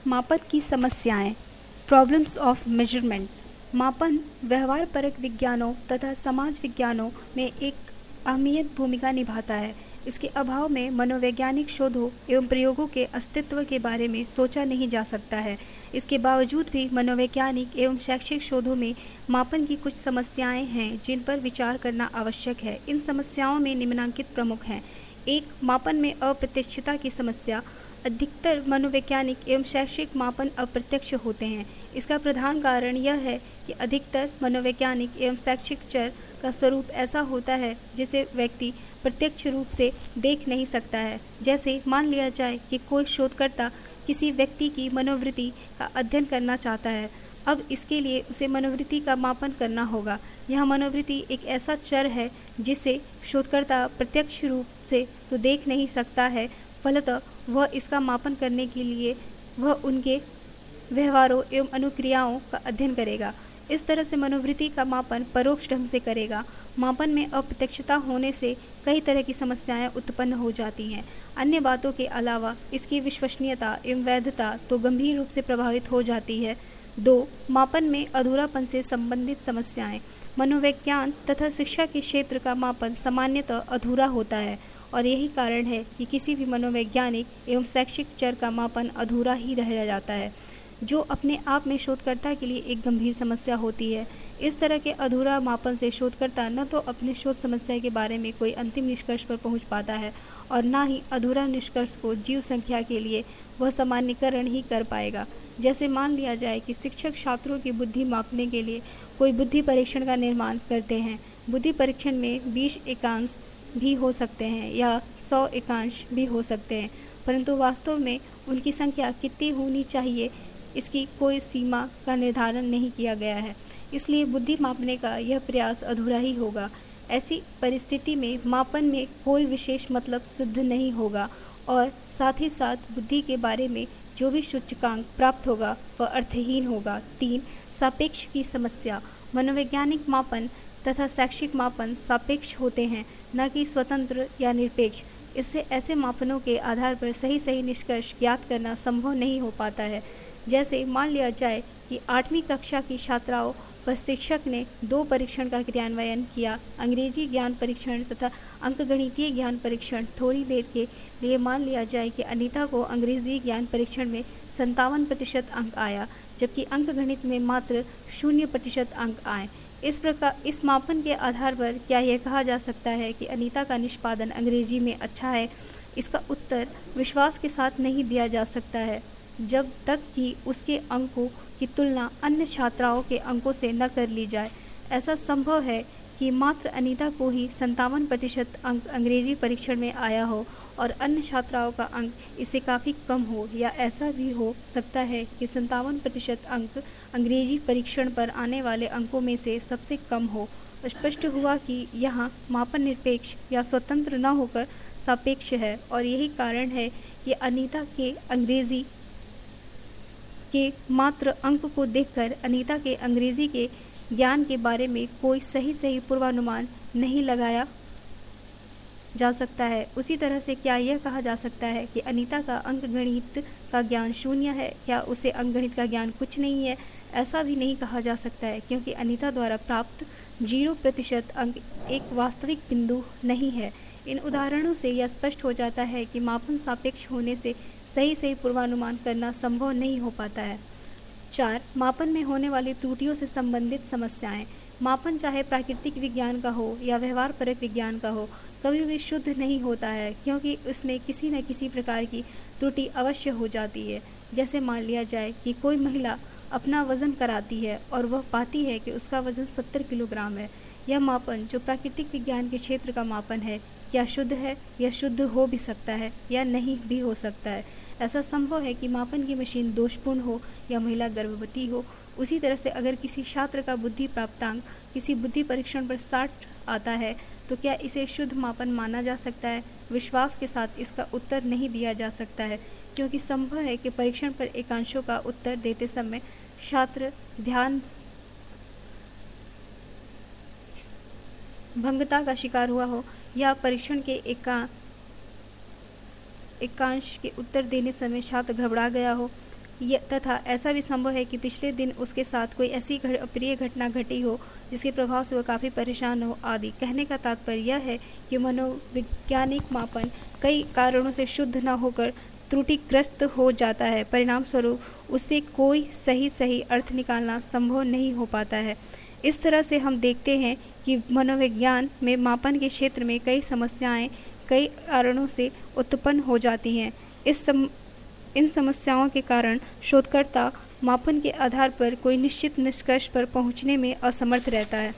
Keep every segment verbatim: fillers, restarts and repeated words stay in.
मापन की समस्याएं, प्रॉब्लम्स ऑफ मेजरमेंट। मापन व्यवहार परक विज्ञानों तथा समाज विज्ञानों में एक अहमियत भूमिका निभाता है। इसके अभाव में मनोवैज्ञानिक शोधों एवं प्रयोगों के अस्तित्व के बारे में सोचा नहीं जा सकता है। इसके बावजूद भी मनोवैज्ञानिक एवं शैक्षिक शोधों में मापन की कुछ समस्याएं हैं जिन पर विचार करना आवश्यक है। इन समस्याओं में निम्नलिखित प्रमुख हैं। एक, मापन में अप्रत्यक्षता की समस्या। अधिकतर मनोवैज्ञानिक एवं शैक्षिक मापन अप्रत्यक्ष होते हैं। इसका प्रधान कारण यह है कि अधिकतर मनोवैज्ञानिक एवं शैक्षिक चर का स्वरूप ऐसा होता है जिसे व्यक्ति प्रत्यक्ष रूप से देख नहीं सकता है। जैसे मान लिया जाए कि कोई शोधकर्ता किसी व्यक्ति की मनोवृत्ति का अध्ययन करना चाहता है। अब इसके लिए उसे मनोवृत्ति का मापन करना होगा। यह मनोवृत्ति एक ऐसा चर है जिसे शोधकर्ता प्रत्यक्ष रूप से तो देख नहीं सकता है, फलतः वह इसका मापन करने के लिए वह उनके व्यवहारों एवं अनुक्रियाओं का अध्ययन करेगा। इस तरह से मनोवृत्ति का मापन परोक्ष ढंग से करेगा। मापन में अप्रत्यक्षता होने से कई तरह की समस्याएं उत्पन्न हो जाती हैं। अन्य बातों के अलावा इसकी विश्वसनीयता एवं वैधता तो गंभीर रूप से प्रभावित हो जाती है। दो, मापन में अधूरापन से संबंधित समस्याएं। मनोविज्ञान तथा शिक्षा के क्षेत्र का मापन सामान्यतः अधूरा होता है और यही कारण है कि किसी भी मनोवैज्ञानिक एवं शैक्षिक चर का मापन अधूरा ही रह जाता है, जो अपने आप में शोधकर्ता के लिए एक गंभीर समस्या होती है। इस तरह के अधूरा मापन से शोधकर्ता न तो अपने शोध समस्या के बारे में कोई अंतिम निष्कर्ष पर पहुंच पाता है और न ही अधूरा निष्कर्ष को जीव संख्या के लिए वह सामान्यकरण ही कर पाएगा। जैसे मान लिया जाए कि शिक्षक छात्रों की बुद्धि मापने के लिए कोई बुद्धि परीक्षण का निर्माण करते हैं। बुद्धि परीक्षण में बीस एकांश भी हो सकते हैं या सौ एकांश भी हो सकते हैं, परंतु वास्तव में उनकी संख्या कितनी होनी चाहिए इसकी कोई सीमा का निर्धारण नहीं किया गया है। इसलिए बुद्धि मापने का यह प्रयास अधूरा ही होगा। ऐसी परिस्थिति में मापन में कोई विशेष मतलब सिद्ध नहीं होगा और साथ ही साथ बुद्धि के बारे में जो भी सूचकांक प्राप्त होगा वह अर्थहीन होगा। तीन, सापेक्ष की समस्या। मनोवैज्ञानिक मापन तथा शैक्षिक मापन सापेक्ष होते हैं, न कि स्वतंत्र या निरपेक्ष। इससे ऐसे मापनों के आधार पर सही सही निष्कर्ष ज्ञात करना संभव नहीं हो पाता है। जैसे मान लिया जाए कि आठवीं कक्षा की छात्राओं पर शिक्षक ने दो परीक्षण का क्रियान्वयन किया, अंग्रेजी ज्ञान परीक्षण तथा अंकगणितीय ज्ञान परीक्षण। थोड़ी देर के लिए मान लिया जाए कि अनीता को अंग्रेजी ज्ञान परीक्षण में संतावन प्रतिशत अंक आया, जबकि अंकगणित में मात्र शून्य प्रतिशत अंक आए। इस प्रकार इस मापन के आधार पर क्या यह कहा जा सकता है कि अनीता का निष्पादन अंग्रेजी में अच्छा है? इसका उत्तर विश्वास के साथ नहीं दिया जा सकता है जब तक कि उसके अंकों की तुलना अन्य छात्राओं के अंकों से न कर ली जाए। ऐसा संभव है कि मात्र अनीता को ही संतावन प्रतिशत अंक अंग्रेजी परीक्षण में आया हो और अन्य छात्राओं का अंक इससे काफ़ी कम हो, या ऐसा भी हो सकता है कि संतावन प्रतिशत अंक अंग्रेजी परीक्षण पर आने वाले अंकों में से सबसे कम हो। स्पष्ट हुआ कि यहाँ मापन निरपेक्ष या स्वतंत्र न होकर सापेक्ष है और यही कारण है कि अनीता के अंग्रेजी के मात्र अंक को देखकर अनीता के अंग्रेजी के ज्ञान के बारे में कोई सही सही पूर्वानुमान नहीं लगाया जा सकता है। उसी तरह से क्या यह कहा जा सकता है कि अनीता का अंकगणित का ज्ञान शून्य है या उसे अंकगणित का ज्ञान कुछ नहीं है? ऐसा भी नहीं कहा जा सकता है, क्योंकि अनीता द्वारा प्राप्त जीरो प्रतिशत अंक एक वास्तविक बिंदु नहीं है। इन उदाहरणों से यह स्पष्ट हो जाता है कि मापन सापेक्ष होने से सही सही पूर्वानुमान करना संभव नहीं हो पाता है। चार, मापन में होने वाली त्रुटियों से संबंधित समस्याएं। मापन चाहे प्राकृतिक विज्ञान का हो या व्यवहार परक विज्ञान का हो, कभी भी शुद्ध नहीं होता है, क्योंकि उसमें किसी न किसी प्रकार की त्रुटि अवश्य हो जाती है। जैसे मान लिया जाए कि कोई महिला अपना वजन कराती है और वह पाती है कि उसका वजन सत्तर किलोग्राम है। यह मापन जो प्राकृतिक विज्ञान के क्षेत्र का मापन है, क्या शुद्ध है? यह शुद्ध हो भी सकता है या नहीं भी हो सकता है। ऐसा संभव है कि मापन की मशीन दोषपूर्ण हो या महिला गर्भवती हो। उसी तरह से अगर किसी छात्र का बुद्धि प्राप्तांक किसी बुद्धि परीक्षण पर साठ आता है तो क्या इसे शुद्ध मापन माना जा सकता है? विश्वास के साथ इसका उत्तर नहीं दिया जा सकता है, क्योंकि संभव है कि परीक्षण पर एकांशों का उत्तर देते समय छात्र ध्यान भंगता का शिकार हुआ हो या परीक्षण के एका एकांश के उत्तर देने समय छात्र घबरा गया हो यह तथा ऐसा भी संभव है कि पिछले दिन उसके साथ कोई ऐसी अप्रिय घटना घटी हो जिसके प्रभाव से वह काफ़ी परेशान हो आदि। कहने का तात्पर्य यह है कि मनोवैज्ञानिक मापन कई कारणों से शुद्ध न होकर त्रुटिग्रस्त हो जाता है। परिणाम स्वरूप उससे कोई सही सही अर्थ निकालना संभव नहीं हो पाता है। इस तरह से हम देखते हैं कि मनोविज्ञान में मापन के क्षेत्र में कई समस्याएं कई कारणों से उत्पन्न हो जाती हैं। इस सम, इन समस्याओं के कारण शोधकर्ता मापन के आधार पर कोई निश्चित निष्कर्ष पर पहुंचने में असमर्थ रहता है।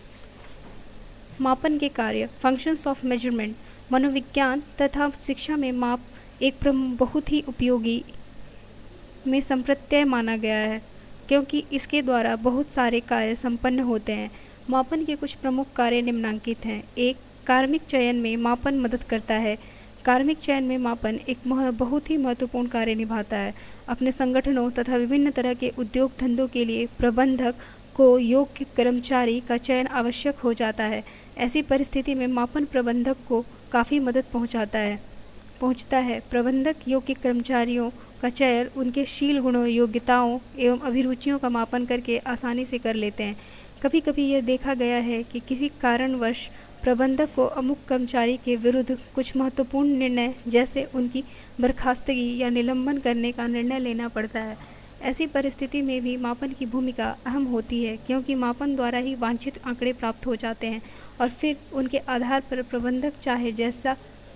मापन के कार्य, फंक्शंस ऑफ मेजरमेंट। मनोविज्ञान तथा शिक्षा में माप एक बहुत ही उपयोगी में संप्रत्यय माना गया है, क्योंकि इसके द्वारा बहुत सारे कार्य संपन्न होते हैं। मापन के कुछ प्रमुख कार्य निम्नलिखित हैं। एक, कार्मिक चयन में मापन मदद करता है। कार्मिक चयन में मापन एक बहुत ही महत्वपूर्ण कार्य निभाता है। अपने संगठनों तथा विभिन्न तरह के उद्योग धंधों के लिए प्रबंधक को योग्य कर्मचारी का चयन आवश्यक हो जाता है। ऐसी परिस्थिति में मापन प्रबंधक को काफ़ी मदद पहुंचाता है पहुंचता है। प्रबंधक योग्य कर्मचारियों का चयन उनके शील गुणों, योग्यताओं एवं अभिरुचियों का मापन करके आसानी से कर लेते हैं। कभी कभी यह देखा गया है कि किसी कारणवश प्रबंधक को अमुक कर्मचारी के विरुद्ध कुछ महत्वपूर्ण निर्णय जैसे उनकी बर्खास्तगी या निलंबन करने का निर्णय लेना पड़ता है। ऐसी परिस्थिति में भी मापन की भूमिका अहम होती है, क्योंकि मापन द्वारा ही वांछित आंकड़े प्राप्त हो जाते हैं और फिर उनके आधार पर प्रबंधक चाहे जैसा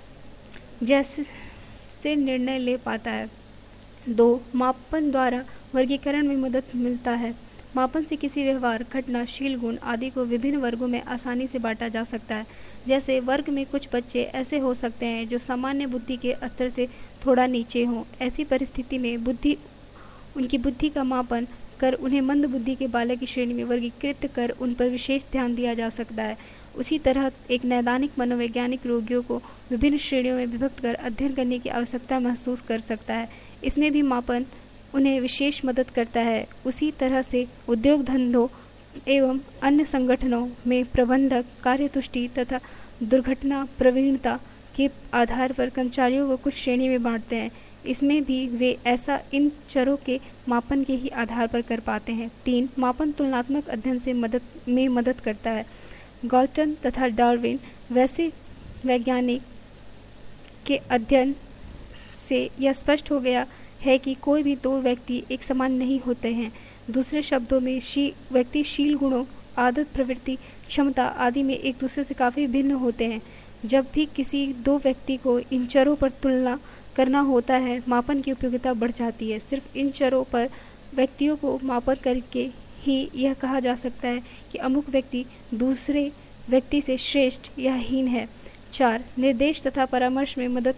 जैसे से निर्णय ले पाता है। दो, मापन द्वारा वर्गीकरण में मदद मिलता है। मापन से किसी व्यवहार, घटना, शील गुण आदि को विभिन्न वर्गों में आसानी से बांटा जा सकता है। जैसे वर्ग में कुछ बच्चे ऐसे हो सकते हैं जो सामान्य बुद्धि के स्तर से थोड़ा नीचे हों। ऐसी परिस्थिति में बुद्धि उनकी बुद्धि का मापन कर उन्हें मंद बुद्धि के बालक की श्रेणी में वर्गीकृत कर उन पर विशेष ध्यान दिया जा सकता है। उसी तरह एक नैदानिक मनोवैज्ञानिक रोगियों को विभिन्न श्रेणियों में विभक्त कर अध्ययन करने की आवश्यकता महसूस कर सकता है। इसमें भी मापन उन्हें विशेष मदद करता है। उसी तरह से उद्योग धंधों एवं अन्य संगठनों में प्रबंधक कार्यतुष्टि तथा दुर्घटना प्रवीणता के आधार पर कर्मचारियों को कुछ श्रेणी में बांटते हैं। इसमें भी वे ऐसा इन चरों के मापन के ही आधार पर कर पाते हैं। तीन, मापन तुलनात्मक अध्ययन से मदद में मदद करता है। गॉल्टन तथा डार्विन वैसे वैज्ञानिक के अध्ययन से यह स्पष्ट हो गया है कि कोई भी दो व्यक्ति एक समान नहीं होते हैं। दूसरे शब्दों में शी व्यक्ति शील गुणों, आदत, प्रवृत्ति, क्षमता आदि में एक दूसरे से काफ़ी भिन्न होते हैं। जब भी किसी दो व्यक्ति को इन चरों पर तुलना करना होता है, मापन की उपयोगिता बढ़ जाती है। सिर्फ इन चरों पर व्यक्तियों को मापन करके ही यह कहा जा सकता है कि अमुक व्यक्ति दूसरे व्यक्ति से श्रेष्ठ या हीन है। चार, निर्देश तथा परामर्श में मदद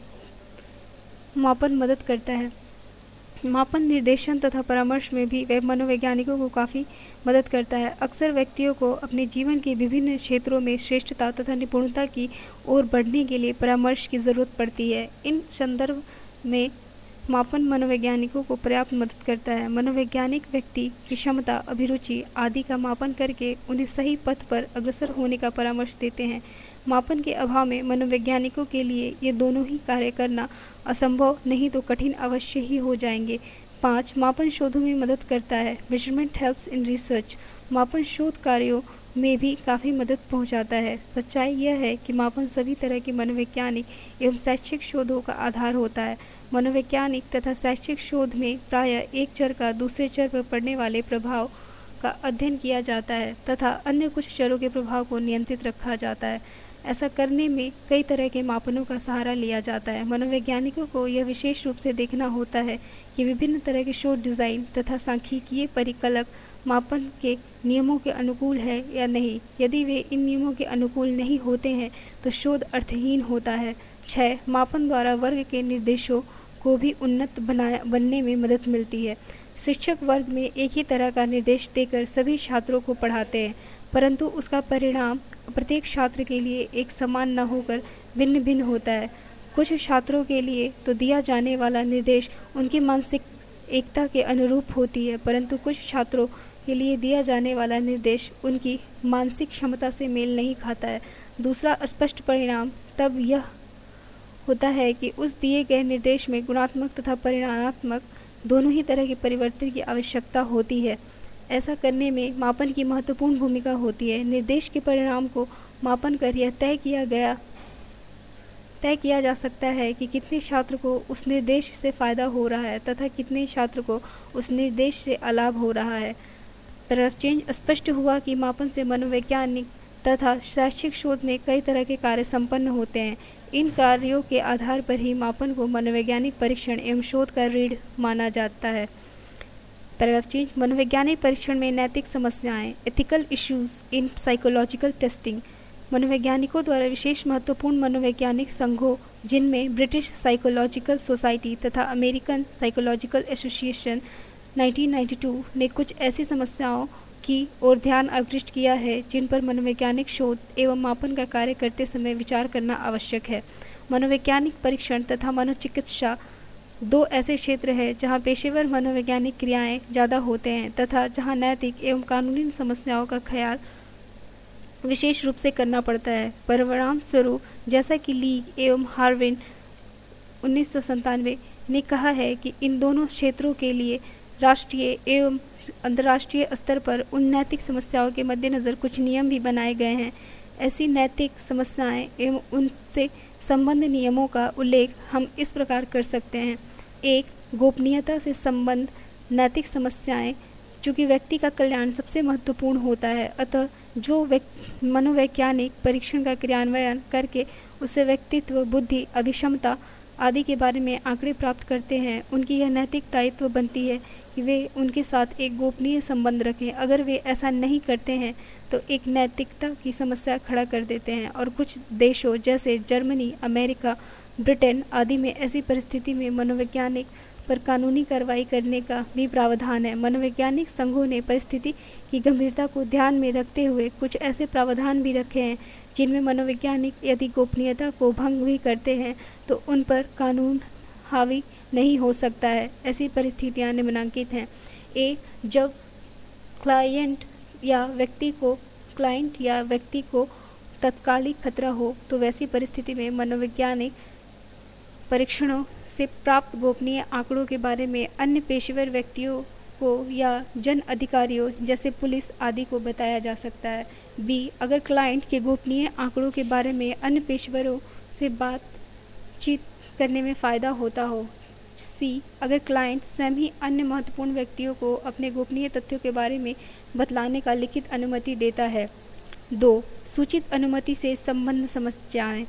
मापन मदद करता है। मापन निर्देशन तथा परामर्श में भी वह मनोवैज्ञानिकों को काफ़ी मदद करता है। अक्सर व्यक्तियों को अपने जीवन के विभिन्न क्षेत्रों में श्रेष्ठता तथा निपुणता की ओर बढ़ने के लिए परामर्श की ज़रूरत पड़ती है। इन संदर्भ में मापन मनोवैज्ञानिकों को पर्याप्त मदद करता है। मनोवैज्ञानिक व्यक्ति की क्षमता, अभिरुचि आदि का मापन करके उन्हें सही पथ पर अग्रसर होने का परामर्श देते हैं। मापन के अभाव में मनोवैज्ञानिकों के लिए ये दोनों ही कार्य करना असंभव नहीं तो कठिन अवश्य ही हो जाएंगे। पाँच, मापन शोधों में मदद करता है। Measurement helps in research. मापन शोध कार्यों में भी काफ़ी मदद पहुंचाता है। सच्चाई यह है कि मापन सभी तरह के मनोवैज्ञानिक एवं शैक्षिक शोधों का आधार होता है। मनोवैज्ञानिक तथा शैक्षिक शोध में प्रायः एक चर का दूसरे चर पर पड़ने वाले प्रभाव का अध्ययन किया जाता है तथा अन्य कुछ चरों के प्रभाव को नियंत्रित रखा जाता है। ऐसा करने में कई तरह के मापनों का सहारा लिया जाता है। मनोवैज्ञानिकों को यह विशेष रूप से देखना होता है कि विभिन्न तरह के शोध डिज़ाइन तथा सांख्यिकीय परिकलक मापन के नियमों के अनुकूल है या नहीं। यदि वे इन नियमों के अनुकूल नहीं होते हैं तो शोध अर्थहीन होता है। छः, मापन द्वारा वर्ग के निर्देशों को भी उन्नत बनाया बनने में मदद मिलती है। शिक्षक वर्ग में एक ही तरह का निर्देश देकर सभी छात्रों को पढ़ाते हैं, परंतु उसका परिणाम प्रत्येक छात्र के लिए एक समान न होकर भिन्न भिन्न होता है। कुछ छात्रों के लिए तो दिया जाने वाला निर्देश उनकी मानसिक एकता के अनुरूप होती है, परंतु कुछ छात्रों के लिए दिया जाने वाला निर्देश उनकी मानसिक क्षमता से मेल नहीं खाता है। दूसरा स्पष्ट परिणाम तब यह होता है कि उस दिए गए निर्देश में गुणात्मक तथा परिमाणात्मक दोनों ही तरह के परिवर्तन की आवश्यकता होती है। ऐसा करने में मापन की महत्वपूर्ण भूमिका होती है। निर्देश के परिणाम को मापन कर यह तय किया गया तय किया जा सकता है कि कितने छात्र को उस निर्देश से फायदा हो रहा है तथा कितने छात्र को उस निर्देश से अलाभ हो रहा है। तरफ चेंज स्पष्ट हुआ कि मापन से मनोवैज्ञानिक तथा शैक्षिक शोध में कई तरह के कार्य संपन्न होते हैं। इन कार्यों के आधार पर ही मापन को मनोवैज्ञानिक परीक्षण एवं शोध का रीढ़ माना जाता है। Paragraph change. मनोवैज्ञानिक परीक्षण में नैतिक समस्याएं, ethical issues in psychological testing. मनोवैज्ञानिकों द्वारा विशेष महत्वपूर्ण मनोवैज्ञानिक संघों, जिनमें ब्रिटिश साइकोलॉजिकल सोसाइटी तथा American psychological association nineteen ninety two ने कुछ ऐसी समस्याओं की ओर ध्यान आकृष्ट किया है जिन पर मनोवैज्ञानिक शोध एवं मापन का कार्य करते समय विचार करना आवश्यक है। मनोवैज्ञानिक परीक्षण तथा मनोचिकित्सा दो ऐसे क्षेत्र हैं जहां पेशेवर मनोवैज्ञानिक क्रियाएं ज़्यादा होते हैं तथा जहां नैतिक एवं कानूनी समस्याओं का ख्याल विशेष रूप से करना पड़ता है। परिणाम स्वरूप, जैसा कि लीग एवं हार्विन उन्नीस सौ संतानवे ने कहा है कि इन दोनों क्षेत्रों के लिए राष्ट्रीय एवं अंतर्राष्ट्रीय स्तर पर उन नैतिक समस्याओं के मद्देनज़र कुछ नियम भी बनाए गए हैं। ऐसी नैतिक समस्याएं एवं उनसे संबंध नियमों का उल्लेख हम इस प्रकार कर सकते हैं। एक, गोपनीयता से संबंध नैतिक समस्याएं। चूँकि व्यक्ति का कल्याण सबसे महत्वपूर्ण होता है, अतः जो मनोवैज्ञानिक परीक्षण का क्रियान्वयन करके उससे व्यक्तित्व, बुद्धि, अभिक्षमता आदि के बारे में आंकड़े प्राप्त करते हैं, उनकी यह नैतिक दायित्व बनती है कि वे उनके साथ एक गोपनीय संबंध रखें। अगर वे ऐसा नहीं करते हैं तो एक नैतिकता की समस्या खड़ा कर देते हैं। और कुछ देशों जैसे जर्मनी, अमेरिका, ब्रिटेन आदि में ऐसी परिस्थिति में मनोवैज्ञानिक पर कानूनी कार्रवाई करने का भी प्रावधान है। मनोवैज्ञानिक संघों ने परिस्थिति की गंभीरता को ध्यान में रखते हुए कुछ ऐसे प्रावधान भी रखे हैं जिनमें मनोवैज्ञानिक यदि गोपनीयता को भंग भी करते हैं तो उन पर कानून हावी नहीं हो सकता है। ऐसी परिस्थितियां निम्नलिखित हैं। एक, जब क्लाइंट या व्यक्ति को क्लाइंट या व्यक्ति को तत्कालिक खतरा हो तो वैसी परिस्थिति में मनोवैज्ञानिक परीक्षणों से प्राप्त गोपनीय आंकड़ों के बारे में अन्य पेशेवर व्यक्तियों को या जन अधिकारियों जैसे पुलिस आदि को बताया जा सकता है। बी, अगर क्लाइंट के गोपनीय आंकड़ों के बारे में अन्य पेशेवरों से बातचीत करने में फ़ायदा होता हो। सी, अगर क्लाइंट स्वयं ही अन्य महत्वपूर्ण व्यक्तियों को अपने गोपनीय तथ्यों के बारे में बतलाने का लिखित अनुमति देता है। दो, सूचित अनुमति से संबंध समस्याएं।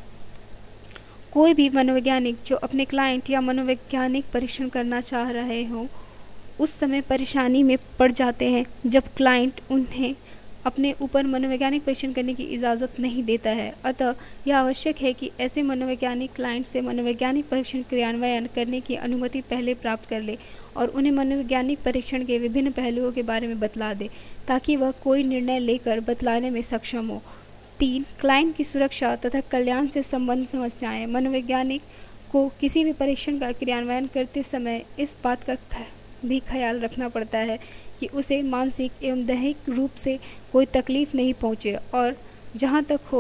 कोई भी मनोवैज्ञानिक जो अपने क्लाइंट या मनोवैज्ञानिक परीक्षण करना चाह रहे हों उस समय परेशानी में पड़ जाते हैं जब क्लाइंट उन्हें अपने ऊपर मनोवैज्ञानिक परीक्षण करने की इजाज़त नहीं देता है। अतः यह आवश्यक है कि ऐसे मनोवैज्ञानिक क्लाइंट से मनोवैज्ञानिक परीक्षण क्रियान्वयन करने की अनुमति पहले प्राप्त कर ले और उन्हें मनोवैज्ञानिक परीक्षण के विभिन्न पहलुओं के बारे में बतला दे ताकि वह कोई निर्णय लेकर बतलाने में सक्षम हो। तीन, क्लाइंट की सुरक्षा तथा कल्याण से संबंध समस्याएं। मनोवैज्ञानिक को किसी भी परीक्षण का क्रियान्वयन करते समय इस बात का भी ख्याल रखना पड़ता है कि उसे मानसिक एवं दैहिक रूप से कोई तकलीफ नहीं पहुंचे और जहां तक हो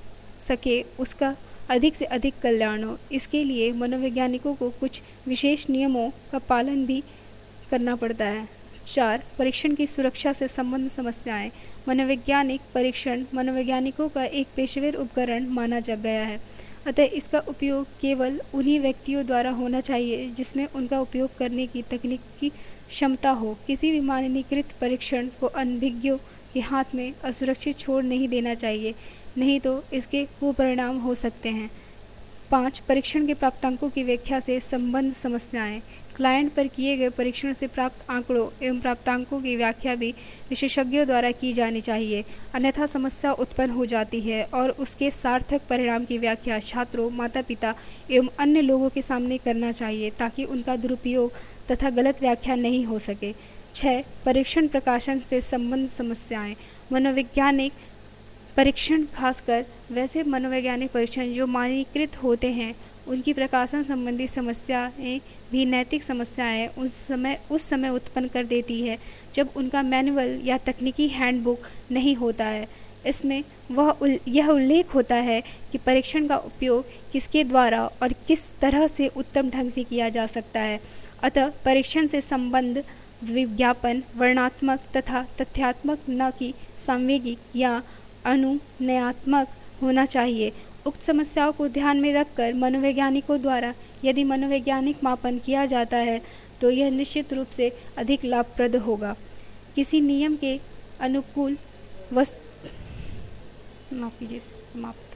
सके उसका अधिक से अधिक कल्याण हो। इसके लिए मनोवैज्ञानिकों को कुछ विशेष नियमों का पालन भी करना पड़ता है। चार, परीक्षण की सुरक्षा से संबंध समस्याएं। मनोवैज्ञानिक परीक्षण मनोवैज्ञानिकों का एक पेशेवर उपकरण माना जा गया है, अतः इसका उपयोग केवल उन्हीं व्यक्तियों द्वारा होना चाहिए जिसमें उनका उपयोग करने की तकनीकी क्षमता हो। किसी भी मानकीकृत परीक्षण को अनभिज्ञों के हाथ में असुरक्षित छोड़ नहीं देना चाहिए, नहीं तो इसके कुपरिणाम हो सकते हैं। पाँच, परीक्षण के प्राप्तांकों की व्याख्या से संबंध समस्याएं। क्लाइंट पर किए गए परीक्षण से प्राप्त आंकड़ों एवं प्राप्तांकों की व्याख्या भी विशेषज्ञों द्वारा की जानी चाहिए, अन्यथा समस्या उत्पन्न हो जाती है और उसके सार्थक परिणाम की व्याख्या छात्रों, माता पिता एवं अन्य लोगों के सामने करना चाहिए ताकि उनका दुरुपयोग तथा गलत व्याख्या नहीं हो सके। छः, परीक्षण प्रकाशन से संबंध समस्याएं। मनोवैज्ञानिक परीक्षण, खासकर वैसे मनोवैज्ञानिक परीक्षण जो मानकीकृत होते हैं, उनकी प्रकाशन संबंधी समस्याएं भी नैतिक समस्याएं उस समय उस समय उत्पन्न कर देती है जब उनका मैनुअल या तकनीकी हैंडबुक नहीं होता है। इसमें वह उल, यह उल्लेख होता है कि परीक्षण का उपयोग किसके द्वारा और किस तरह से उत्तम ढंग से किया जा सकता है। अतः परीक्षण से संबंध विज्ञापन वर्णनात्मक तथा तथ्यात्मक न कि सांवेगिक या अनुनयात्मक होना चाहिए। उक्त समस्याओं को ध्यान में रखकर मनोवैज्ञानिकों द्वारा यदि मनोवैज्ञानिक मापन किया जाता है तो यह निश्चित रूप से अधिक लाभप्रद होगा। किसी नियम के अनुकूल वस्तु माफ कीजिए समाप्त